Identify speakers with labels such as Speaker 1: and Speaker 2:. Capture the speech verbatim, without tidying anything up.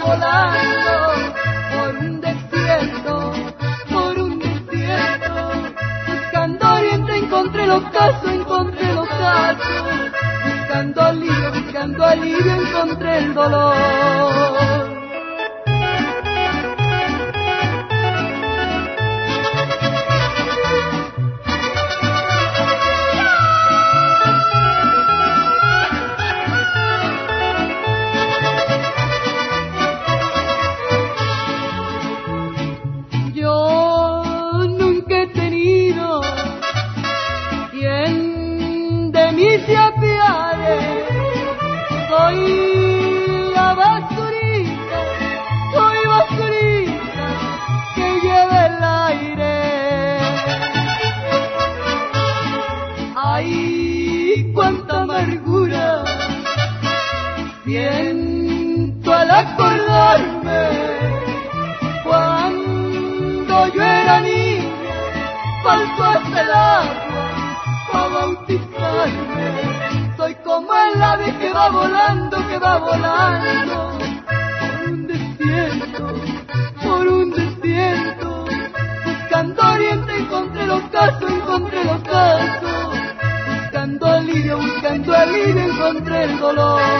Speaker 1: volando por un desierto, por un desierto. Buscando oriente encontré el ocaso, encontré el ocaso. Buscando alivio, buscando alivio encontré el dolor. Se apiade, soy la basurita, soy basurita que lleva el aire. Ay, cuánta amargura siento al acordarme cuando yo era niña, falso hasta el agua para bautizarme. Soy como el ave que va volando, que va volando por un desierto, por un desierto. Buscando oriente encontré el ocaso, encontré el ocaso. Buscando alivio, buscando alivio encontré el dolor.